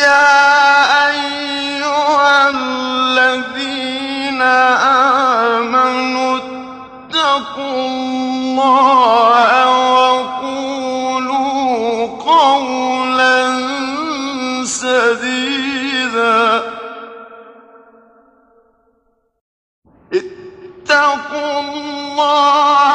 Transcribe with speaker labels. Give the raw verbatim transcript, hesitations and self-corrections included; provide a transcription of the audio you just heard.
Speaker 1: يَا أَيُّهَا الَّذِينَ آمَنُوا اتَّقُوا اللَّهَ وَقُولُوا قَوْلًا سَدِيدًا اتقوا الله